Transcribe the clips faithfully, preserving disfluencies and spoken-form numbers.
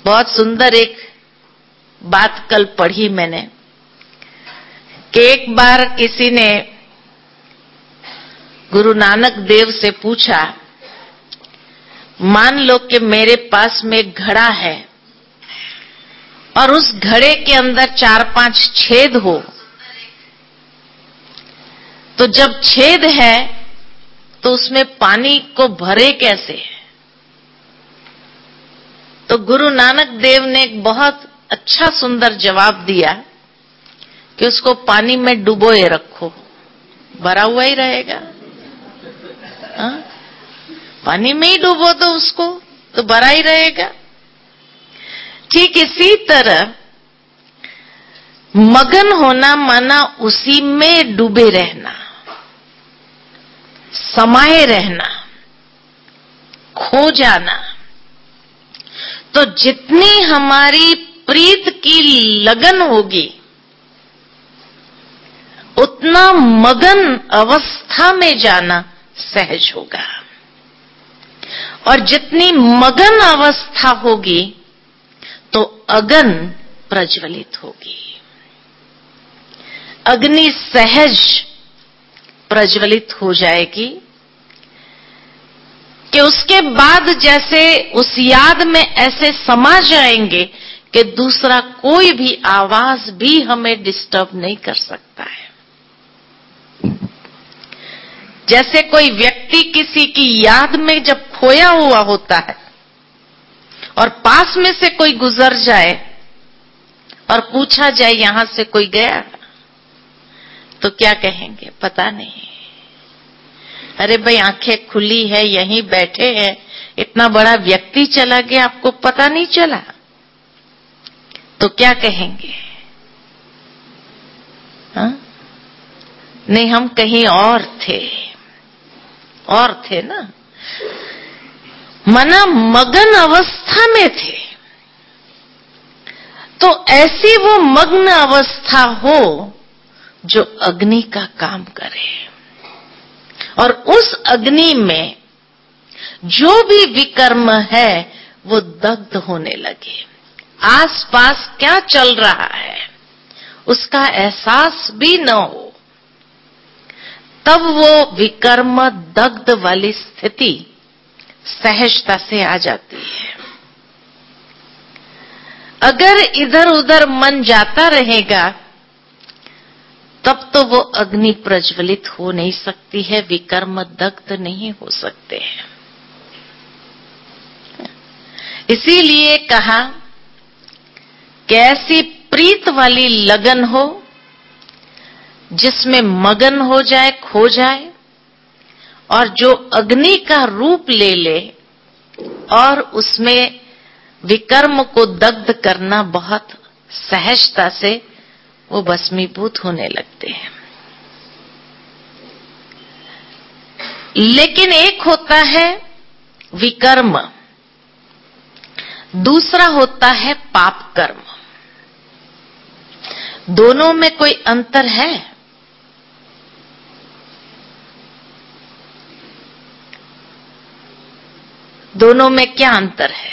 बहुत सुंदर एक बात कल पढ़ी मैंने कि एक बार किसी ने गुरु नानक देव से पूछा, मान लो कि मेरे पास में एक घड़ा है और उस घड़े के अंदर चार पांच छेद हो, तो जब छेद है तो उसमें पानी को भरे कैसे? तो गुरु नानक देव ने एक बहुत अच्छा सुंदर जवाब दिया कि उसको पानी में डुबोए रखो, भरा हुआ ही रहेगा। हा? पानी में ही डुबो दो उसको, तो भरा ही रहेगा। ठीक इसी तरह मगन होना माना उसी में डूबे रहना, समाये रहना, खो जाना। तो जितनी हमारी प्रीत की लगन होगी उतना मगन अवस्था में जाना सहज होगा, और जितनी मगन अवस्था होगी तो अगन प्रज्वलित होगी, अग्नि सहज प्रज्वलित हो जाएगी कि उसके बाद जैसे उस याद में ऐसे समा जाएंगे कि दूसरा कोई भी आवाज भी हमें डिस्टर्ब नहीं कर सकता है। जैसे कोई व्यक्ति किसी की याद में जब खोया हुआ होता है और पास में से कोई गुजर जाए और पूछा जाए यहां से कोई गया, तो क्या कहेंगे? पता नहीं। अरे भाई आंखें खुली है, यहीं बैठे हैं, इतना बड़ा व्यक्ति चला गया, आपको पता नहीं चला? तो क्या कहेंगे? हाँ? नहीं, हम कहीं और थे, और थे ना, मना मगन अवस्था में थे। तो ऐसी वो मग्न अवस्था हो जो अग्नि का काम करे, और उस अग्नि में जो भी विकर्म है वो दग्ध होने लगे। आसपास क्या चल रहा है उसका एहसास भी न हो, तब वो विकर्म दग्ध वाली स्थिति सहजता से आ जाती है। अगर इधर उधर मन जाता रहेगा तब तो वो अग्नि प्रज्वलित हो नहीं सकती है, विकर्म दग्ध नहीं हो सकते हैं। इसीलिए कहा कि ऐसी प्रीत वाली लगन हो जिसमें मगन हो जाए, खो जाए, और जो अग्नि का रूप ले ले और उसमें विकर्म को दग्ध करना बहुत सहजता से वो भस्मीभूत होने लगते हैं। लेकिन एक होता है विकर्म, दूसरा होता है पाप कर्म। दोनों में कोई अंतर है? दोनों में क्या अंतर है?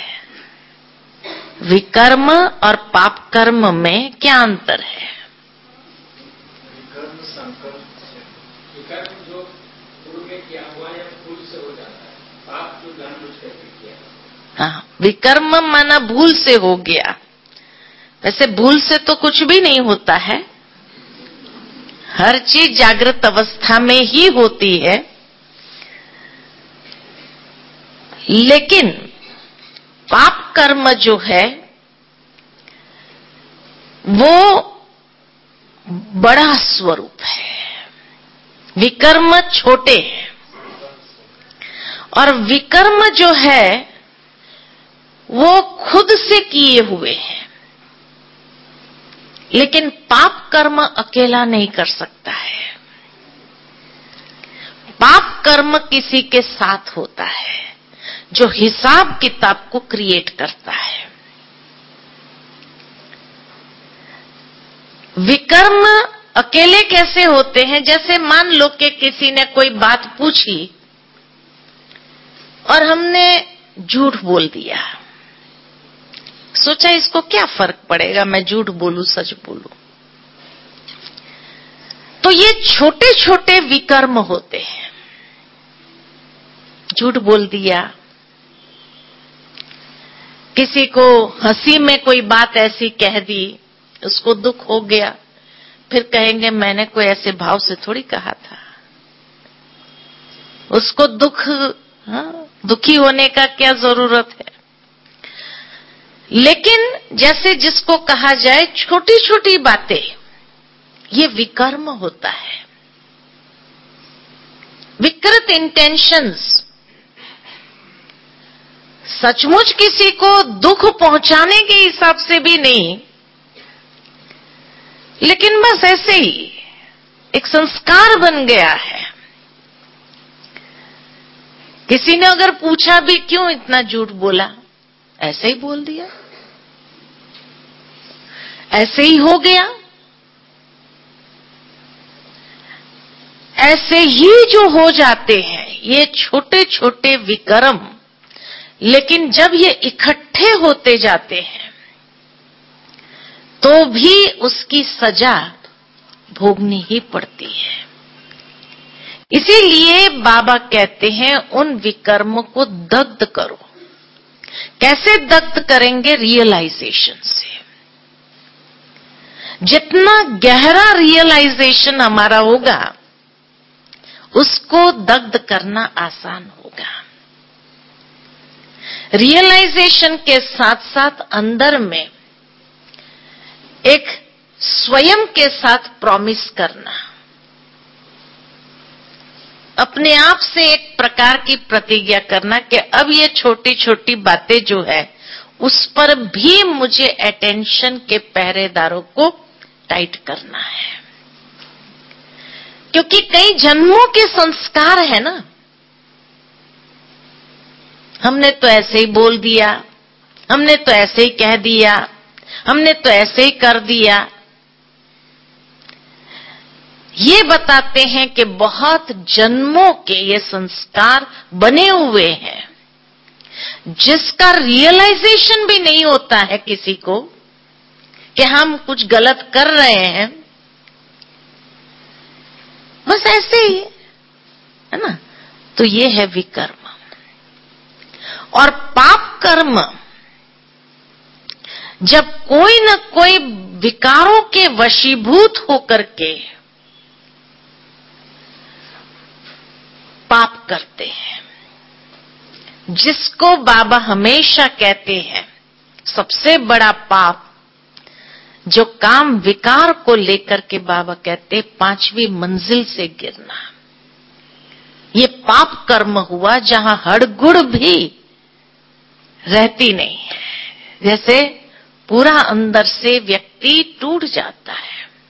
विकर्म और पाप कर्म में क्या अंतर है? विकर्म संकल्प से, विकर्म जो पूर्व में किया हुआ या भूल से हो जाता है, पाप जो जानबूझ करके किया। हाँ, विकर्म माना भूल से हो गया। वैसे भूल से तो कुछ भी नहीं होता है, हर चीज जागृत अवस्था में ही होती है। लेकिन पाप कर्म जो है वो बड़ा स्वरूप है, विकर्म छोटे हैं। और विकर्म जो है वो खुद से किए हुए हैं, लेकिन पाप कर्म अकेला नहीं कर सकता है। पाप कर्म किसी के साथ होता है जो हिसाब किताब को क्रिएट करता है। विकर्म अकेले कैसे होते हैं? जैसे मान लो कि किसी ने कोई बात पूछी और हमने झूठ बोल दिया, सोचा इसको क्या फर्क पड़ेगा, मैं झूठ बोलूं सच बोलूं। तो ये छोटे छोटे विकर्म होते हैं। झूठ बोल दिया, किसी को हंसी में कोई बात ऐसी कह दी, उसको दुख हो गया, फिर कहेंगे मैंने कोई ऐसे भाव से थोड़ी कहा था। उसको दुख, हाँ, दुखी होने का क्या जरूरत है। लेकिन जैसे जिसको कहा जाए छोटी छोटी बातें, ये विकर्म होता है। विकृत इंटेंशंस, सचमुच किसी को दुख पहुंचाने के हिसाब से भी नहीं, लेकिन बस ऐसे ही एक संस्कार बन गया है। किसी ने अगर पूछा भी क्यों इतना झूठ बोला, ऐसे ही बोल दिया, ऐसे ही हो गया। ऐसे ही जो हो जाते हैं ये छोटे छोटे विकर्म, लेकिन जब ये इकट्ठे होते जाते हैं तो भी उसकी सजा भोगनी ही पड़ती है। इसीलिए बाबा कहते हैं उन विकर्म को दग्ध करो। कैसे दग्ध करेंगे? रियलाइजेशन से। जितना गहरा रियलाइजेशन हमारा होगा उसको दग्ध करना आसान होगा। रियलाइजेशन के साथ साथ अंदर में एक स्वयं के साथ प्रॉमिस करना, अपने आप से एक प्रकार की प्रतिज्ञा करना कि अब ये छोटी छोटी बातें जो है उस पर भी मुझे अटेंशन के पहरेदारों को टाइट करना है। क्योंकि कई जन्मों के संस्कार है ना, हमने तो ऐसे ही बोल दिया, हमने तो ऐसे ही कह दिया, हमने तो ऐसे ही कर दिया। ये बताते हैं कि बहुत जन्मों के ये संस्कार बने हुए हैं, जिसका रियलाइजेशन भी नहीं होता है किसी को कि हम कुछ गलत कर रहे हैं, बस ऐसे ही है ना। तो ये है विकर्म। और पाप कर्म, जब कोई न कोई विकारों के वशीभूत होकर के पाप करते हैं, जिसको बाबा हमेशा कहते हैं सबसे बड़ा पाप, जो काम विकार को लेकर के बाबा कहते पांचवी मंजिल से गिरना, ये पाप कर्म हुआ जहां हड़गुड़ भी रहती नहीं है। जैसे पूरा अंदर से व्यक्ति टूट जाता है।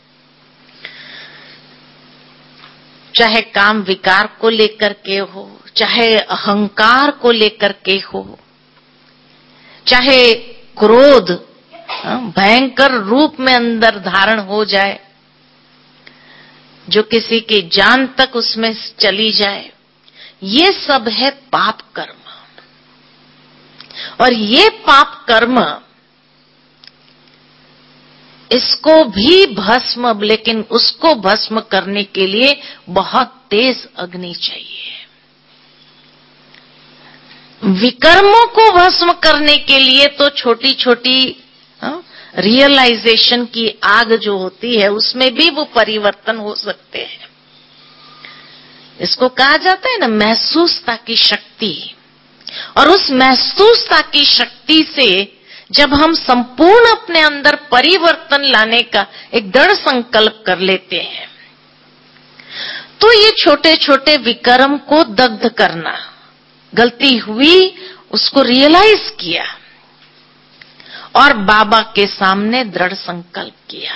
चाहे काम विकार को लेकर के हो, चाहे अहंकार को लेकर के हो, चाहे क्रोध भयंकर रूप में अंदर धारण हो जाए, जो किसी की जान तक उसमें चली जाए, ये सब है पाप कर्म। और ये पाप कर्म, इसको भी भस्म, लेकिन उसको भस्म करने के लिए बहुत तेज अग्नि चाहिए। विकर्मों को भस्म करने के लिए तो छोटी छोटी रियलाइजेशन की आग जो होती है उसमें भी वो परिवर्तन हो सकते हैं। इसको कहा जाता है ना महसूसता की शक्ति। और उस महसूसता की शक्ति से जब हम संपूर्ण अपने अंदर परिवर्तन लाने का एक दृढ़ संकल्प कर लेते हैं, तो ये छोटे छोटे विकर्म को दग्ध करना, गलती हुई उसको रियलाइज किया और बाबा के सामने दृढ़ संकल्प किया।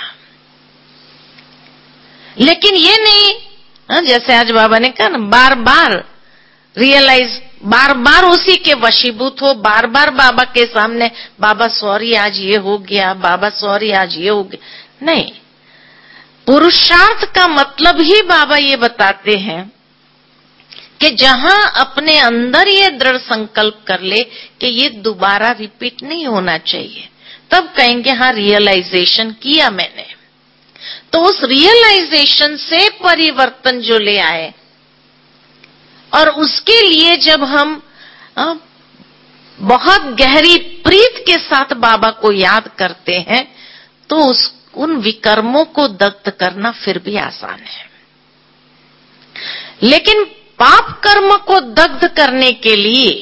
लेकिन ये नहीं, जैसे आज बाबा ने कहा ना, बार बार रियलाइज, बार बार उसी के वशीभूत हो, बार बार बाबा के सामने बाबा सॉरी आज ये हो गया, बाबा सॉरी आज ये हो गया। नहीं, पुरुषार्थ का मतलब ही बाबा ये बताते हैं कि जहां अपने अंदर ये दृढ़ संकल्प कर ले कि ये दोबारा रिपीट नहीं होना चाहिए, तब कहेंगे हाँ रियलाइजेशन किया मैंने। तो उस रियलाइजेशन से परिवर्तन जो ले आए, और उसके लिए जब हम आ, बहुत गहरी प्रीत के साथ बाबा को याद करते हैं, तो उस उन विकर्मों को दग्ध करना फिर भी आसान है। लेकिन पाप कर्म को दग्ध करने के लिए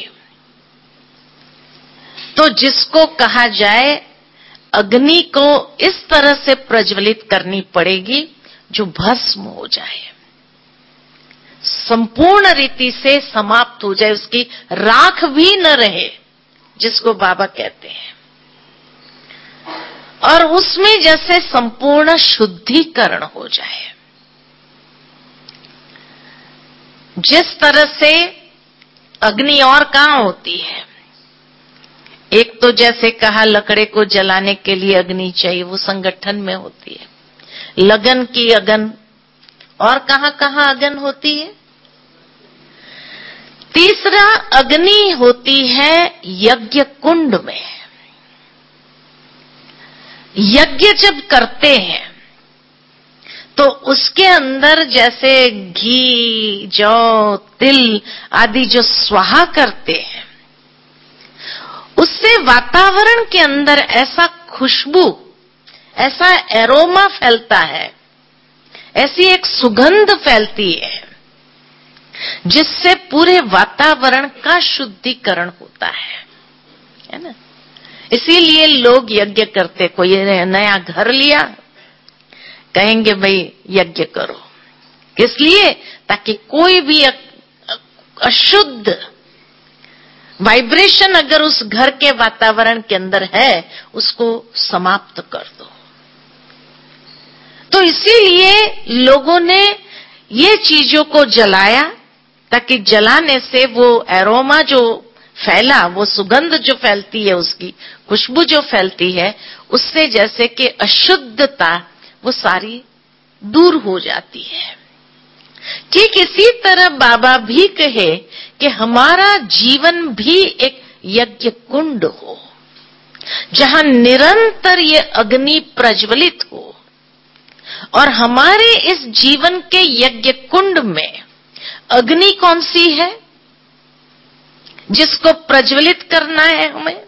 तो जिसको कहा जाए अग्नि को इस तरह से प्रज्वलित करनी पड़ेगी जो भस्म हो जाए, संपूर्ण रीति से समाप्त हो जाए, उसकी राख भी न रहे, जिसको बाबा कहते हैं। और उसमें जैसे संपूर्ण शुद्धिकरण हो जाए। जिस तरह से अग्नि और कहां होती है, एक तो जैसे कहा लकड़े को जलाने के लिए अग्नि चाहिए, वो संगठन में होती है, लगन की अगन, और कहां कहां अगन होती है। तीसरा अग्नि होती है यज्ञ कुंड में। यज्ञ जब करते हैं तो उसके अंदर जैसे घी, जौ, तिल आदि जो स्वाहा करते हैं, उससे वातावरण के अंदर ऐसा खुशबू, ऐसा एरोमा फैलता है, ऐसी एक सुगंध फैलती है, जिससे पूरे वातावरण का शुद्धिकरण होता है, है ना। इसीलिए लोग यज्ञ करते, कोई नया घर लिया कहेंगे भाई यज्ञ करो, किस लिए, ताकि कोई भी अशुद्ध वाइब्रेशन अगर उस घर के वातावरण के अंदर है उसको समाप्त कर दो। तो इसीलिए लोगों ने ये चीजों को जलाया, ताकि जलाने से वो एरोमा जो फैला, वो सुगंध जो फैलती है, उसकी खुशबू जो फैलती है, उससे जैसे कि अशुद्धता वो सारी दूर हो जाती है। ठीक इसी तरह बाबा भी कहे कि हमारा जीवन भी एक यज्ञ कुंड हो, जहां निरंतर ये अग्नि प्रज्वलित हो, और हमारे इस जीवन के यज्ञ कुंड में अग्नि कौन सी है जिसको प्रज्वलित करना है हमें।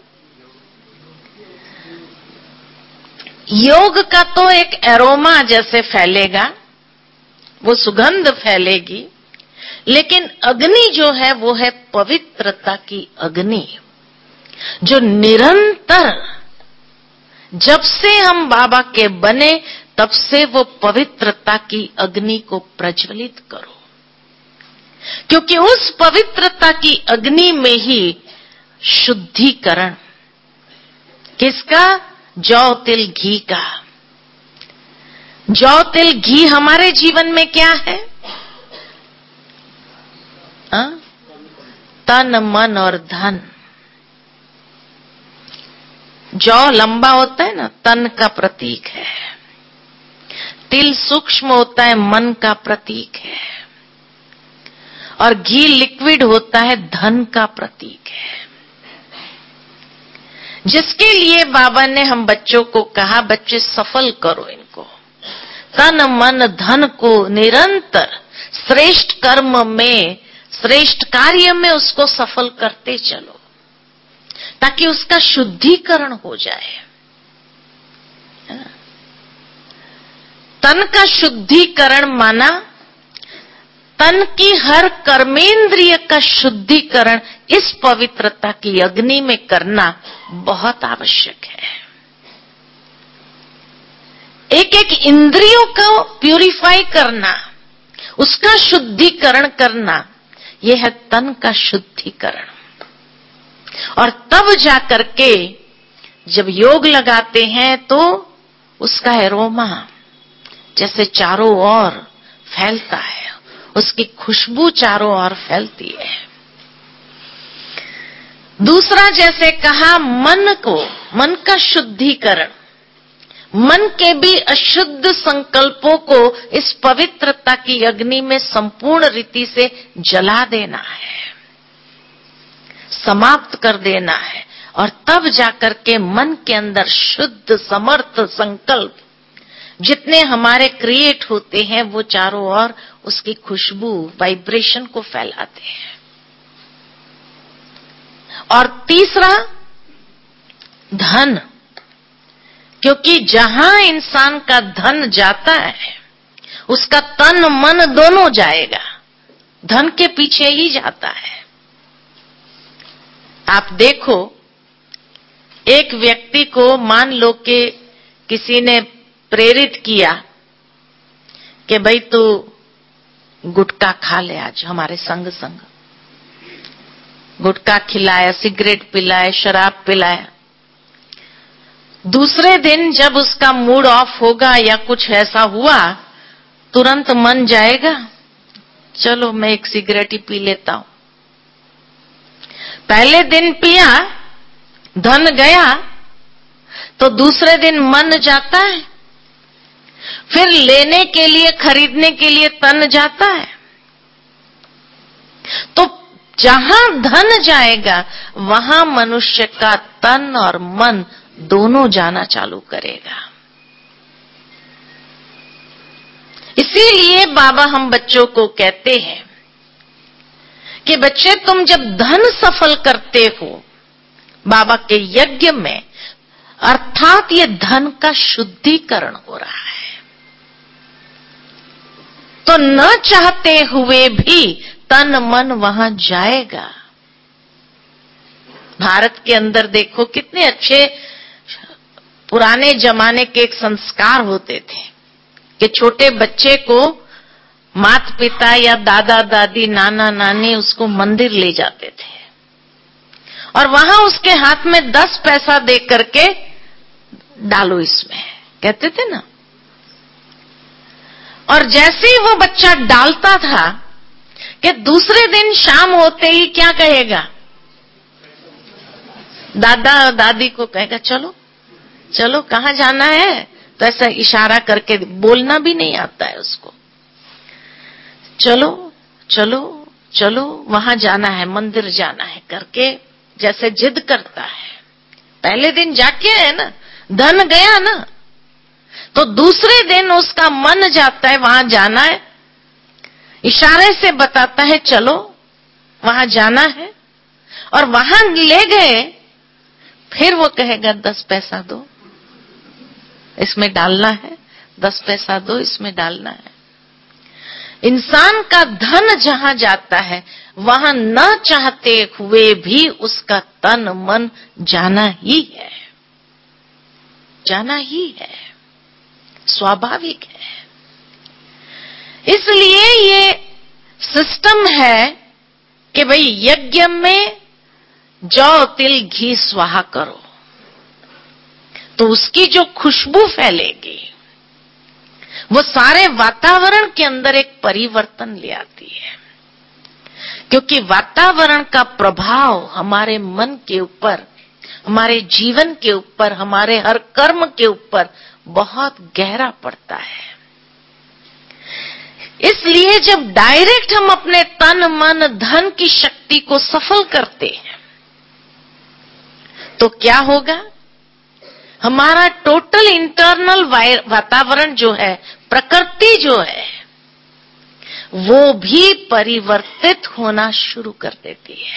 योग का तो एक एरोमा जैसे फैलेगा, वो सुगंध फैलेगी, लेकिन अग्नि जो है वो है पवित्रता की अग्नि, जो निरंतर जब से हम बाबा के बने तब से वो पवित्रता की अग्नि को प्रज्वलित करो, क्योंकि उस पवित्रता की अग्नि में ही शुद्धिकरण किसका, जौ तिल घी का। जौ तिल घी हमारे जीवन में क्या है, आ? तन मन और धन। जौ लंबा होता है ना, तन का प्रतीक है, तिल सूक्ष्म होता है, मन का प्रतीक है, और घी लिक्विड होता है, धन का प्रतीक है। जिसके लिए बाबा ने हम बच्चों को कहा, बच्चे सफल करो इनको, तन मन धन को निरंतर श्रेष्ठ कर्म में, श्रेष्ठ कार्य में उसको सफल करते चलो, ताकि उसका शुद्धिकरण हो जाए। तन का शुद्धिकरण माना तन की हर कर्मेंद्रिय का शुद्धिकरण इस पवित्रता की अग्नि में करना बहुत आवश्यक है। एक एक इंद्रियों को प्यूरिफाई करना, उसका शुद्धिकरण करना, यह है तन का शुद्धिकरण। और तब जाकर के जब योग लगाते हैं तो उसका एरोमा जैसे चारों ओर फैलता है, उसकी खुशबू चारों ओर फैलती है। दूसरा जैसे कहा मन को, मन का शुद्धिकरण, मन के भी अशुद्ध संकल्पों को इस पवित्रता की अग्नि में संपूर्ण रीति से जला देना है, समाप्त कर देना है, और तब जाकर के मन के अंदर शुद्ध समर्थ संकल्प जितने हमारे क्रिएट होते हैं वो चारों ओर उसकी खुशबू वाइब्रेशन को फैलाते हैं। और तीसरा धन, क्योंकि जहां इंसान का धन जाता है उसका तन मन दोनों जाएगा, धन के पीछे ही जाता है। आप देखो, एक व्यक्ति को मान लो कि किसी ने प्रेरित किया कि भाई तू गुटखा खा ले, आज हमारे संग संग गुटखा खिलाया, सिगरेट पिलाया, शराब पिलाया। दूसरे दिन जब उसका मूड ऑफ होगा या कुछ ऐसा हुआ, तुरंत मन जाएगा चलो मैं एक सिगरेट ही पी लेता हूं। पहले दिन पिया, धन गया, तो दूसरे दिन मन जाता है, फिर लेने के लिए खरीदने के लिए तन जाता है। तो जहां धन जाएगा वहां मनुष्य का तन और मन दोनों जाना चालू करेगा। इसीलिए बाबा हम बच्चों को कहते हैं कि बच्चे तुम जब धन सफल करते हो बाबा के यज्ञ में, अर्थात ये धन का शुद्धिकरण हो रहा है, तो न चाहते हुए भी तन मन वहां जाएगा। भारत के अंदर देखो कितने अच्छे पुराने जमाने के एक संस्कार होते थे कि छोटे बच्चे को माता पिता या दादा दादी नाना नानी उसको मंदिर ले जाते थे और वहां उसके हाथ में दस पैसा दे करके डालो इसमें, कहते थे ना। और जैसे ही वो बच्चा डालता था कि दूसरे दिन शाम होते ही क्या कहेगा, दादा दादी को कहेगा चलो चलो कहां जाना है, तो ऐसा इशारा करके, बोलना भी नहीं आता है उसको, चलो चलो चलो वहां जाना है, मंदिर जाना है करके जैसे जिद करता है। पहले दिन जाके है ना, धन गया ना, तो दूसरे दिन उसका मन जाता है वहां जाना है, इशारे से बताता है चलो वहां जाना है, और वहां ले गए, फिर वो कहेगा दस पैसा दो इसमें डालना है, दस पैसा दो इसमें डालना है। इंसान का धन जहां जाता है वहां न चाहते हुए भी उसका तन मन जाना ही है, जाना ही है, स्वाभाविक है। इसलिए ये सिस्टम है कि भाई यज्ञ में जौ तिल घी स्वाहा करो, तो उसकी जो खुशबू फैलेगी वो सारे वातावरण के अंदर एक परिवर्तन ले आती है, क्योंकि वातावरण का प्रभाव हमारे मन के ऊपर, हमारे जीवन के ऊपर, हमारे हर कर्म के ऊपर बहुत गहरा पड़ता है। इसलिए जब डायरेक्ट हम अपने तन मन धन की शक्ति को सफल करते हैं तो क्या होगा, हमारा टोटल इंटरनल वातावरण जो है, प्रकृति जो है, वो भी परिवर्तित होना शुरू कर देती है।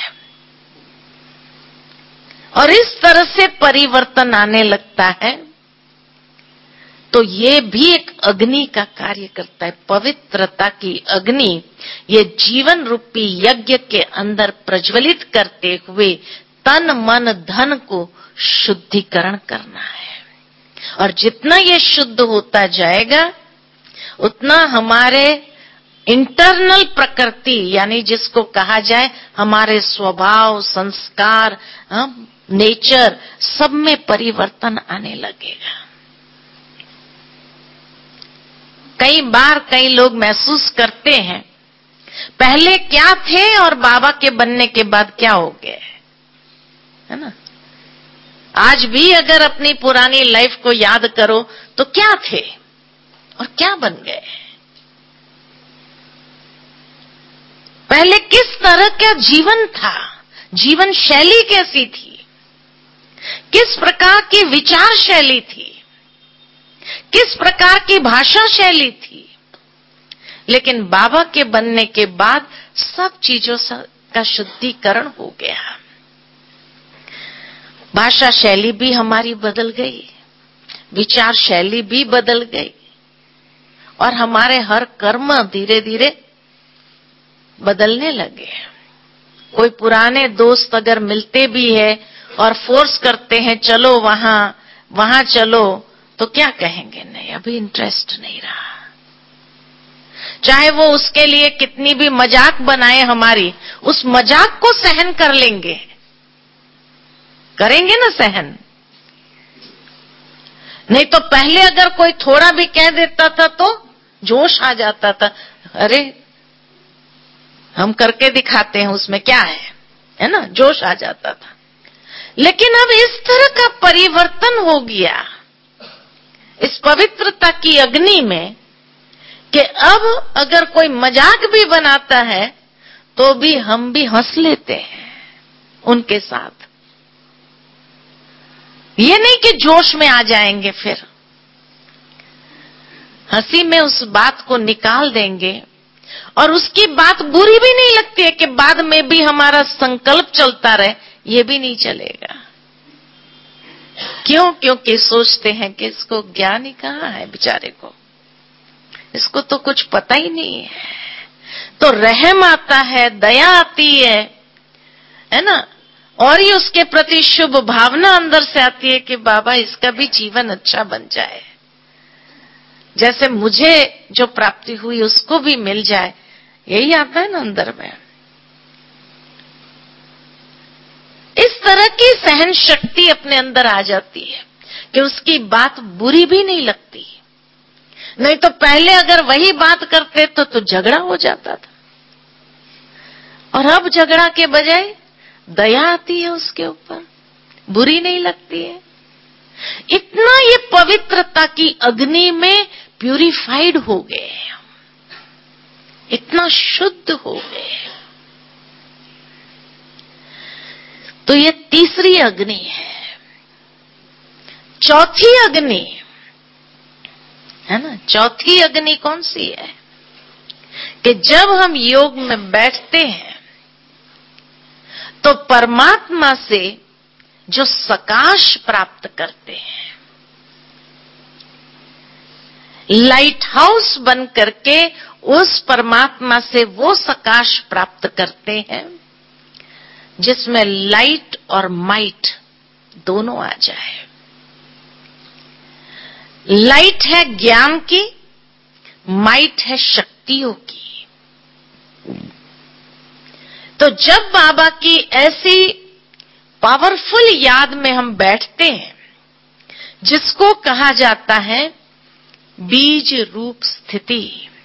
और इस तरह से परिवर्तन आने लगता है तो ये भी एक अग्नि का कार्य करता है। पवित्रता की अग्नि ये जीवन रूपी यज्ञ के अंदर प्रज्वलित करते हुए तन मन धन को शुद्धिकरण करना है। और जितना ये शुद्ध होता जाएगा उतना हमारे इंटरनल प्रकृति, यानी जिसको कहा जाए हमारे स्वभाव, संस्कार, नेचर, सब में परिवर्तन आने लगेगा। कई बार कई लोग महसूस करते हैं पहले क्या थे और बाबा के बनने के बाद क्या हो गए, है ना। आज भी अगर अपनी पुरानी लाइफ को याद करो तो क्या थे और क्या बन गए, पहले किस तरह का जीवन था, जीवन शैली कैसी थी, किस प्रकार की विचार शैली थी, किस प्रकार की भाषा शैली थी। लेकिन बाबा के बनने के बाद सब चीजों का शुद्धिकरण हो गया। भाषा शैली भी हमारी बदल गई, विचार शैली भी बदल गई, और हमारे हर कर्म धीरे धीरे बदलने लगे। कोई पुराने दोस्त अगर मिलते भी है और फोर्स करते हैं चलो वहां वहां चलो, तो क्या कहेंगे, नहीं अभी इंटरेस्ट नहीं रहा। चाहे वो उसके लिए कितनी भी मजाक बनाए हमारी, उस मजाक को सहन कर लेंगे, करेंगे ना सहन। नहीं तो पहले अगर कोई थोड़ा भी कह देता था तो जोश आ जाता था, अरे हम करके दिखाते हैं, उसमें क्या है है ना, जोश आ जाता था। लेकिन अब इस तरह का परिवर्तन हो गया इस पवित्रता की अग्नि में कि अब अगर कोई मजाक भी बनाता है तो भी हम भी हंस लेते हैं उनके साथ। ये नहीं कि जोश में आ जाएंगे, फिर हंसी में उस बात को निकाल देंगे, और उसकी बात बुरी भी नहीं लगती है कि बाद में भी हमारा संकल्प चलता रहे, ये भी नहीं चलेगा। क्यों? क्योंकि सोचते हैं कि इसको ज्ञान ही कहाँ है बेचारे को, इसको तो कुछ पता ही नहीं है। तो रहम आता है, दया आती है, है ना, और ही उसके प्रति शुभ भावना अंदर से आती है कि बाबा इसका भी जीवन अच्छा बन जाए, जैसे मुझे जो प्राप्ति हुई उसको भी मिल जाए। यही आता है ना अंदर में। इस तरह की सहन शक्ति अपने अंदर आ जाती है कि उसकी बात बुरी भी नहीं लगती। नहीं तो पहले अगर वही बात करते तो तो झगड़ा हो जाता था, और अब झगड़ा के बजाय दया आती है उसके ऊपर, बुरी नहीं लगती है। इतना ये पवित्रता की अग्नि में प्यूरिफाइड हो गए, इतना शुद्ध हो गए। तो ये तीसरी अग्नि है। चौथी अग्नि है ना, चौथी अग्नि कौन सी है कि जब हम योग में बैठते हैं तो परमात्मा से जो सकाश प्राप्त करते हैं, लाइट हाउस बन करके उस परमात्मा से वो सकाश प्राप्त करते हैं जिसमें लाइट और माइट दोनों आ जाए। लाइट है ज्ञान की, माइट है शक्तियों की। तो जब बाबा की ऐसी पावरफुल याद में हम बैठते हैं जिसको कहा जाता है बीज रूप स्थिति,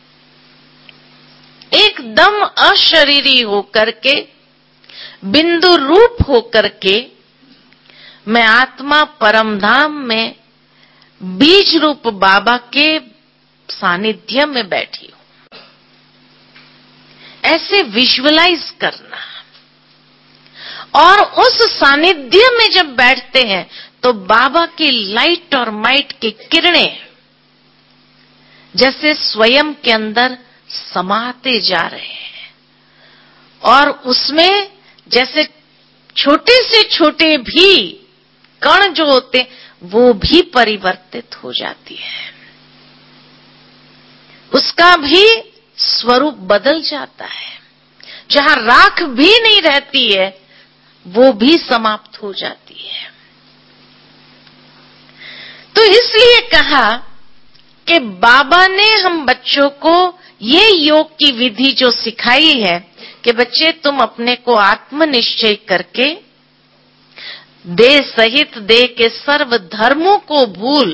एकदम अशरीरी होकर के, बिंदु रूप होकर के मैं आत्मा परमधाम में बीज रूप बाबा के सानिध्य में बैठी हूं, ऐसे विजुअलाइज करना। और उस सानिध्य में जब बैठते हैं तो बाबा की लाइट और माइट की किरणें जैसे स्वयं के अंदर समाते जा रहे हैं, और उसमें जैसे छोटे से छोटे भी कण जो होते वो भी परिवर्तित हो जाती है, उसका भी स्वरूप बदल जाता है। जहां राख भी नहीं रहती है वो भी समाप्त हो जाती है। तो इसलिए कहा कि बाबा ने हम बच्चों को ये योग की विधि जो सिखाई है कि बच्चे तुम अपने को आत्मनिश्चय करके देह सहित देह के सर्व धर्मों को भूल।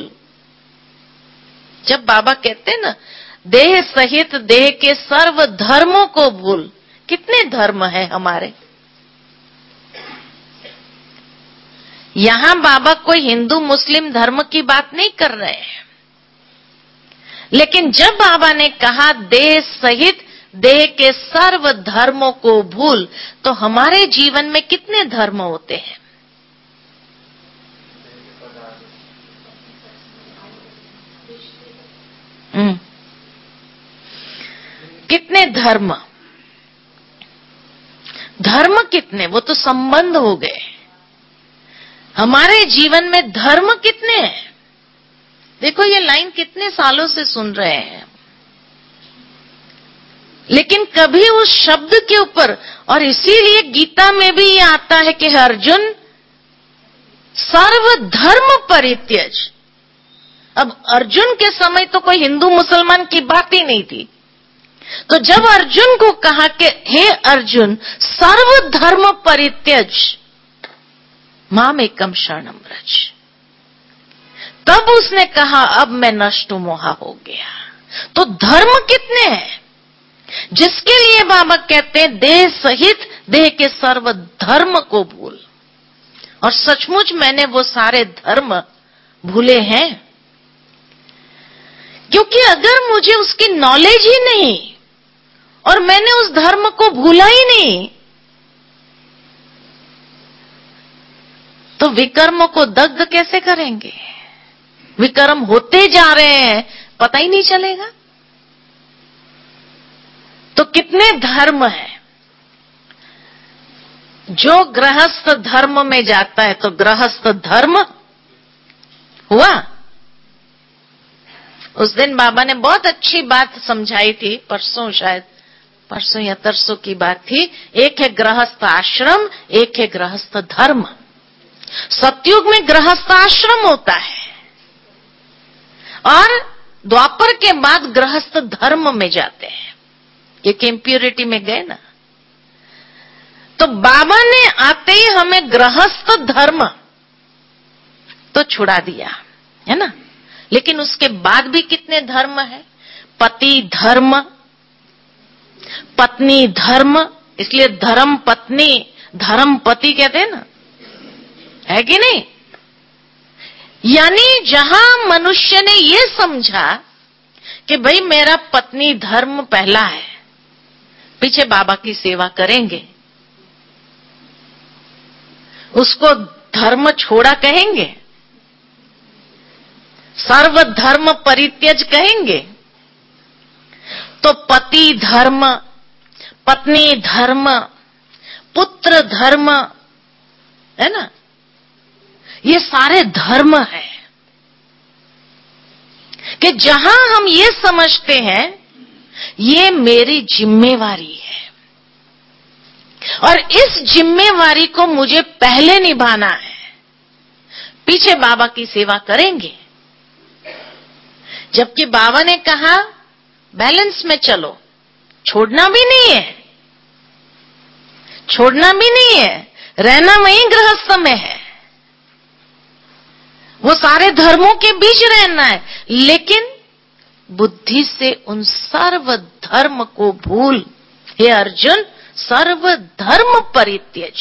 जब बाबा कहते हैं ना देह सहित देह के सर्व धर्मों को भूल, कितने धर्म है हमारे? यहां बाबा कोई हिंदू मुस्लिम धर्म की बात नहीं कर रहे हैं, लेकिन जब बाबा ने कहा देह सहित देह के सर्व धर्मों को भूल, तो हमारे जीवन में कितने धर्म होते हैं? हम्म कितने धर्म, धर्म कितने, वो तो संबंध हो गए। हमारे जीवन में धर्म कितने हैं? देखो ये लाइन कितने सालों से सुन रहे हैं, लेकिन कभी उस शब्द के ऊपर, और इसीलिए गीता में भी ये आता है कि अर्जुन सर्व धर्म परित्यज। अब अर्जुन के समय तो कोई हिंदू मुसलमान की बात ही नहीं थी, तो जब अर्जुन को कहा कि हे अर्जुन सर्व धर्म परित्यज माम एकम शरणम व्रज, तब उसने कहा अब मैं नष्टो मोहा हो गया। तो धर्म कितने हैं जिसके लिए बाबा कहते हैं देह सहित देह के सर्व धर्म को भूल। और सचमुच मैंने वो सारे धर्म भूले हैं, क्योंकि अगर मुझे उसकी नॉलेज ही नहीं और मैंने उस धर्म को भूला ही नहीं, तो विकर्म को दग्ध कैसे करेंगे? विकर्म होते जा रहे हैं, पता ही नहीं चलेगा। तो कितने धर्म हैं? जो गृहस्थ धर्म में जाता है तो गृहस्थ धर्म हुआ। उस दिन बाबा ने बहुत अच्छी बात समझाई थी, परसों शायद परसों या तरसों की बात थी। एक है गृहस्थ आश्रम, एक है गृहस्थ धर्म। सतयुग में गृहस्थ आश्रम होता है और द्वापर के बाद गृहस्थ धर्म में जाते हैं। एक इम्प्योरिटी में गए ना, तो बाबा ने आते ही हमें गृहस्थ धर्म तो छुड़ा दिया है ना, लेकिन उसके बाद भी कितने धर्म है? पति धर्म, पत्नी धर्म, इसलिए धर्म पत्नी धर्म पति कहते हैं ना, है कि नहीं? यानी जहां मनुष्य ने ये समझा कि भाई मेरा पत्नी धर्म पहला है, पीछे बाबा की सेवा करेंगे, उसको धर्म छोड़ा कहेंगे, सर्व धर्म परित्यज कहेंगे। तो पति धर्म, पत्नी धर्म, पुत्र धर्म, है ना, ये सारे धर्म है कि जहां हम ये समझते हैं ये मेरी जिम्मेवारी है और इस जिम्मेवारी को मुझे पहले निभाना है, पीछे बाबा की सेवा करेंगे। जबकि बाबा ने कहा बैलेंस में चलो, छोड़ना भी नहीं है, छोड़ना भी नहीं है, रहना वहीं गृहस्थ में है, वो सारे धर्मों के बीच रहना है, लेकिन बुद्धि से उन सर्व धर्म को भूल। हे अर्जुन सर्व धर्म परित्यज।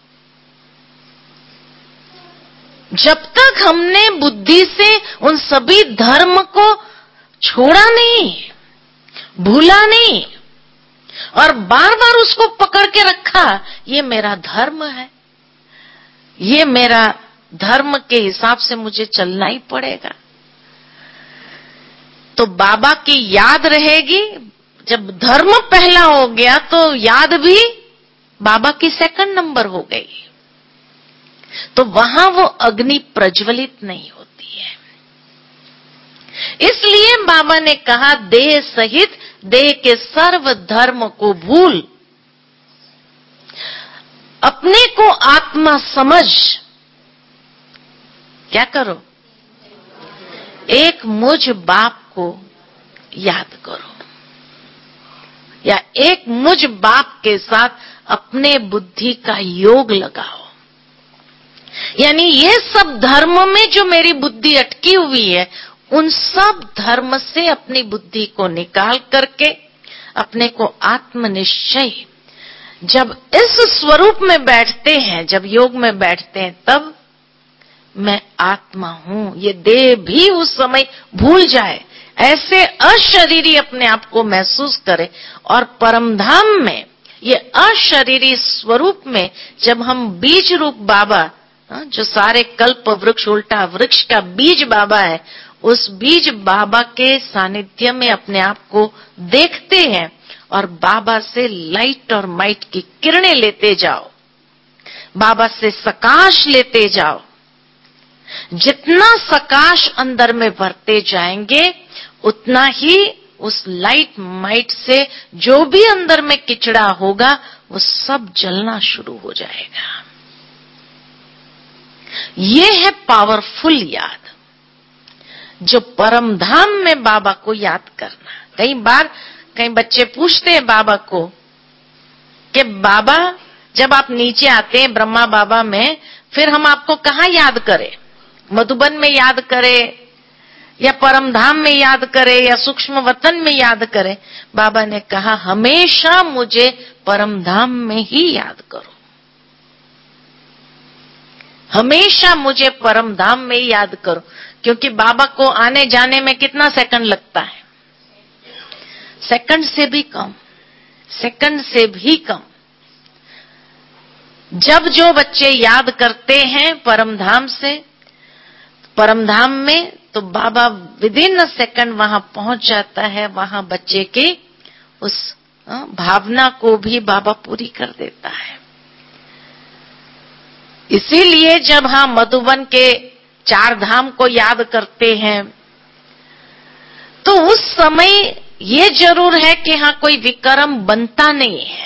जब तक हमने बुद्धि से उन सभी धर्म को छोड़ा नहीं, भूला नहीं और बार बार उसको पकड़ के रखा, ये मेरा धर्म है, ये मेरा धर्म के हिसाब से मुझे चलना ही पड़ेगा, तो बाबा की याद रहेगी। जब धर्म पहला हो गया तो याद भी बाबा की सेकंड नंबर हो गई, तो वहां वो अग्नि प्रज्वलित नहीं होती है। इसलिए बाबा ने कहा देह सहित देह के सर्व धर्म को भूल, अपने को आत्मा समझ क्या करो, एक मुझ बाप को याद करो, या एक मुझ बाप के साथ अपने बुद्धि का योग लगाओ। यानी ये सब धर्म में जो मेरी बुद्धि अटकी हुई है, उन सब धर्म से अपनी बुद्धि को निकाल करके अपने को आत्मनिश्चय, जब इस स्वरूप में बैठते हैं, जब योग में बैठते हैं, तब मैं आत्मा हूं, ये देह भी उस समय भूल जाए, ऐसे अशरीरी अपने आप को महसूस करे। और परमधाम में ये अशरीरी स्वरूप में जब हम बीज रूप बाबा, जो सारे कल्प वृक्ष, उल्टा वृक्ष का बीज बाबा है, उस बीज बाबा के सानिध्य में अपने आप को देखते हैं और बाबा से लाइट और माइट की किरणें लेते जाओ, बाबा से सकाश लेते जाओ। जितना सकाश अंदर में भरते जाएंगे उतना ही उस लाइट माइट से जो भी अंदर में किचड़ा होगा वो सब जलना शुरू हो जाएगा। ये है पावरफुल याद, जो परम धाम में बाबा को याद करना। कई बार कई बच्चे पूछते हैं बाबा को कि बाबा जब आप नीचे आते हैं ब्रह्मा बाबा में, फिर हम आपको कहाँ याद करें? मधुबन में याद करें या परम धाम में याद करें या सूक्ष्म वतन में याद करें? बाबा ने कहा हमेशा मुझे परम धाम में ही याद करो, हमेशा मुझे परम धाम में ही याद करो। क्योंकि बाबा को आने जाने में कितना सेकंड लगता है? सेकंड से भी कम, सेकंड से भी कम। जब जो बच्चे याद करते हैं परम धाम से, परम धाम में, तो बाबा विद इन अ सेकंड वहां पहुंच जाता है। वहां बच्चे के उस भावना को भी बाबा पूरी कर देता है। इसीलिए जब हम मधुबन के चार धाम को याद करते हैं तो उस समय ये जरूर है कि हाँ कोई विक्रम बनता नहीं है।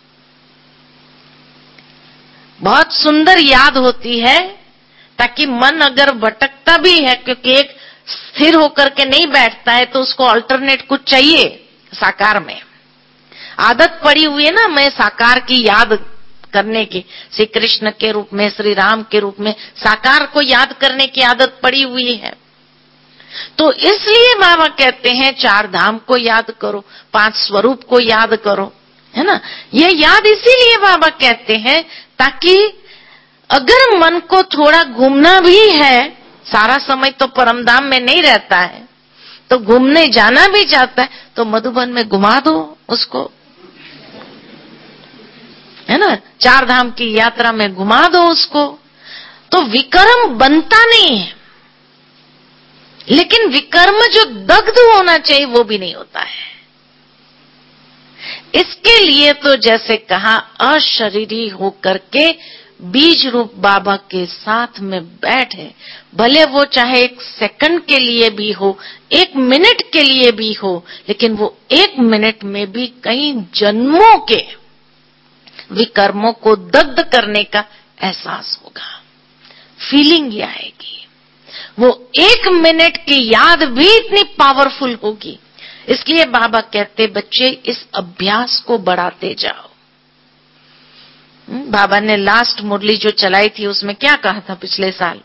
बहुत सुंदर याद होती है, ताकि मन अगर भटकता भी है, क्योंकि एक स्थिर होकर के नहीं बैठता है तो उसको अल्टरनेट कुछ चाहिए साकार में। आदत पड़ी हुई है ना मैं साकार की याद करने की, श्री कृष्ण के रूप में, श्री राम के रूप में साकार को याद करने की आदत पड़ी हुई है। तो इसलिए बाबा कहते हैं चार धाम को याद करो, पांच स्वरूप को याद करो, है ना। ये याद इसीलिए बाबा कहते हैं ताकि अगर मन को थोड़ा घूमना भी है, सारा समय तो परमधाम में नहीं रहता है, तो घूमने जाना भी चाहता है तो मधुबन में घुमा दो उसको, है ना। चार धाम की यात्रा में घुमा दो उसको, तो विक्रम बनता नहीं है। लेकिन विकर्म जो दग्ध होना चाहिए वो भी नहीं होता है। इसके लिए तो जैसे कहा अशरीरी होकर के बीज रूप बाबा के साथ में बैठे, भले वो चाहे एक सेकंड के लिए भी हो, एक मिनट के लिए भी हो, लेकिन वो एक मिनट में भी कई जन्मों के विकर्मों को दग्ध करने का एहसास होगा, फीलिंग ये आएगी। वो एक मिनट की याद भी इतनी पावरफुल होगी। इसलिए बाबा कहते बच्चे इस अभ्यास को बढ़ाते जाओ। बाबा ने लास्ट मुरली जो चलाई थी उसमें क्या कहा था पिछले साल?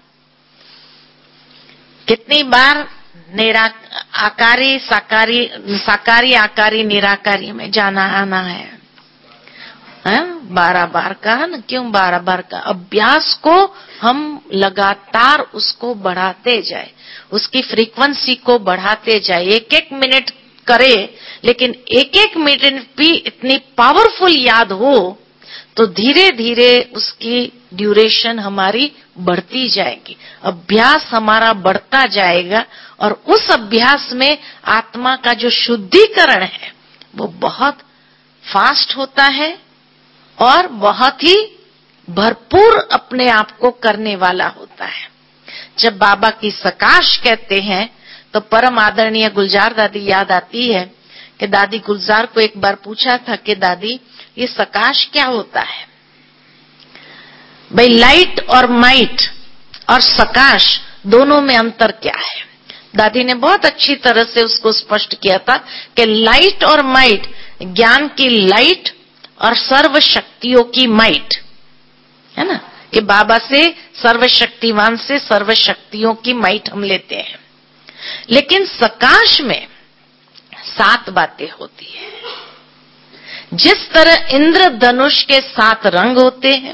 कितनी बार निरा आकारी साकारी साकारी आकारी निराकारी में जाना आना है, है? बारह बार का है ना। क्यों बारह बार का? अभ्यास को हम लगातार उसको बढ़ाते जाए, उसकी फ्रीक्वेंसी को बढ़ाते जाए। एक एक मिनट करे, लेकिन एक एक मिनट भी इतनी पावरफुल याद हो तो धीरे धीरे उसकी ड्यूरेशन हमारी बढ़ती जाएगी, अभ्यास हमारा बढ़ता जाएगा। और उस अभ्यास में आत्मा का जो शुद्धिकरण है वो बहुत फास्ट होता है और बहुत ही भरपूर अपने आप को करने वाला होता है। जब बाबा की सकाश कहते हैं तो परम आदरणीय गुलजार दादी याद आती है कि दादी गुलजार को एक बार पूछा था कि दादी ये सकाश क्या होता है? भाई लाइट और माइट और सकाश दोनों में अंतर क्या है? दादी ने बहुत अच्छी तरह से उसको स्पष्ट किया था कि लाइट और माइट, ज्ञान की लाइट और सर्व शक्तियों की माइट, है ना, कि बाबा से सर्वशक्तिवान से सर्व शक्तियों की माइट हम लेते हैं। लेकिन सकाश में सात बातें होती है। जिस तरह इंद्रधनुष के सात रंग होते हैं,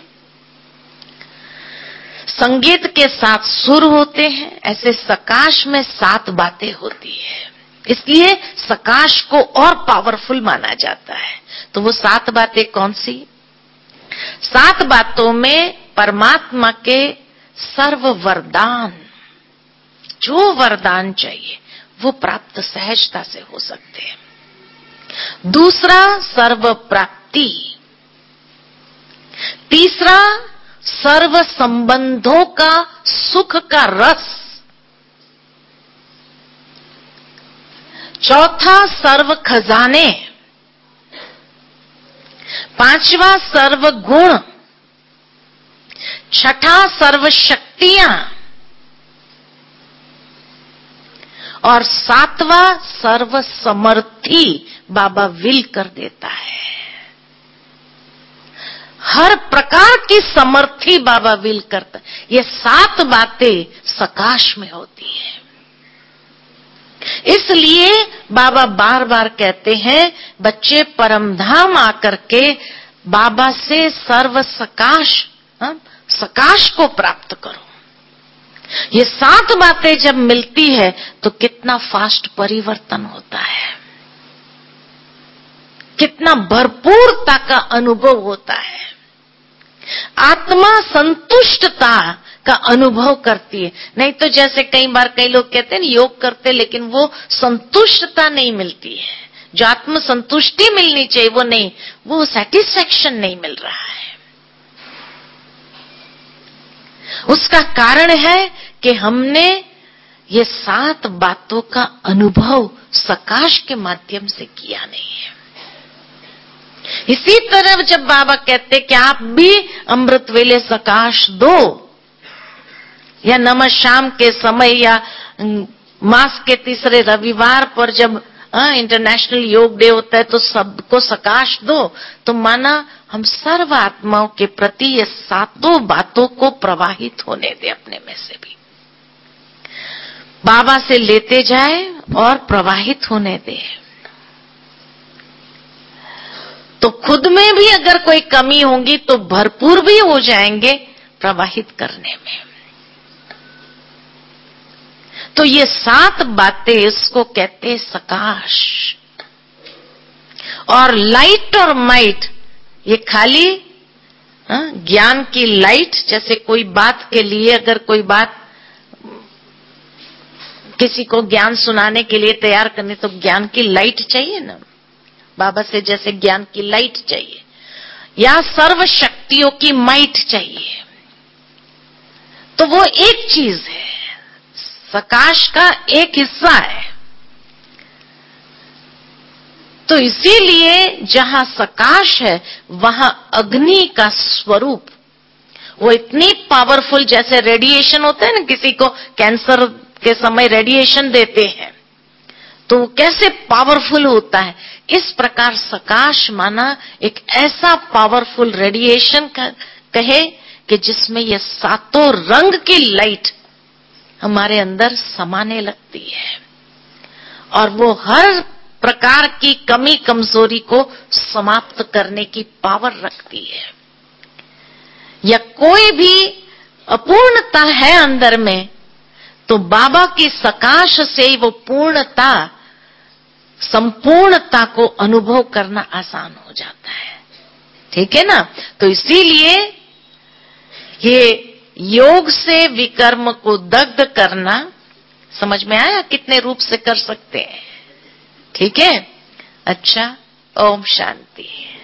संगीत के सात सुर होते हैं, ऐसे सकाश में सात बातें होती है। इसलिए सकाश को और पावरफुल माना जाता है। तो वो सात बातें कौन सी? सात बातों में परमात्मा के सर्व वरदान जो वरदान चाहिए वो प्राप्त सहजता से हो सकते हैं। दूसरा, सर्व प्राप्ति। तीसरा, सर्व संबंधों का सुख का रस। चौथा, सर्व खजाने। पांचवा, सर्व गुण। छठा, सर्व शक्तियां। और सातवां, सर्व समर्थी बाबा विल कर देता है। हर प्रकार की समर्थी बाबा विल करता है। ये सात बातें सकाश में होती है। इसलिए बाबा बार बार कहते हैं, बच्चे परमधाम आकर के बाबा से सर्व सकाश, हाँ, सकाश को प्राप्त करो। ये सात बातें जब मिलती है तो कितना फास्ट परिवर्तन होता है, कितना भरपूरता का अनुभव होता है। आत्मा संतुष्टता का अनुभव करती है। नहीं तो जैसे कई बार कई लोग कहते हैं योग करते लेकिन वो संतुष्टता नहीं मिलती है, जो आत्म संतुष्टि मिलनी चाहिए वो नहीं, वो सेटिस्फैक्शन नहीं मिल रहा है। उसका कारण है कि हमने ये सात बातों का अनुभव सकाश के माध्यम से किया नहीं है। इसी तरह जब बाबा कहते कि आप भी अमृत वेले सकाश दो, या नमः शाम के समय, या मास के तीसरे रविवार पर जब इंटरनेशनल योग डे होता है तो सबको सकाश दो, तो माना हम सर्व आत्माओं के प्रति ये सातों बातों को प्रवाहित होने दे, अपने में से भी बाबा से लेते जाए और प्रवाहित होने दे। तो खुद में भी अगर कोई कमी होगी तो भरपूर भी हो जाएंगे प्रवाहित करने में। तो ये सात बातें, इसको कहते हैं सकाश। और लाइट और माइट, ये खाली ज्ञान की लाइट, जैसे कोई बात के लिए अगर कोई बात किसी को ज्ञान सुनाने के लिए तैयार करने तो ज्ञान की लाइट चाहिए ना, बाबा से जैसे ज्ञान की लाइट चाहिए, या सर्व शक्तियों की माइट चाहिए। तो वो एक चीज है, सकाश का एक हिस्सा है। तो इसीलिए जहां सकाश है वहां अग्नि का स्वरूप, वो इतनी पावरफुल, जैसे रेडिएशन होता है ना, किसी को कैंसर के समय रेडिएशन देते हैं तो वो कैसे पावरफुल होता है, इस प्रकार सकाश माना एक ऐसा पावरफुल रेडिएशन का कहे कि जिसमें ये सातों रंग की लाइट हमारे अंदर समाने लगती है और वो हर प्रकार की कमी कमजोरी को समाप्त करने की पावर रखती है। या कोई भी अपूर्णता है अंदर में तो बाबा की सकाश से वो पूर्णता, संपूर्णता को अनुभव करना आसान हो जाता है। ठीक है ना। तो इसीलिए ये योग से विकर्म को दग्ध करना, समझ में आया कितने रूप से कर सकते हैं। ठीक है। अच्छा, ओम शांति।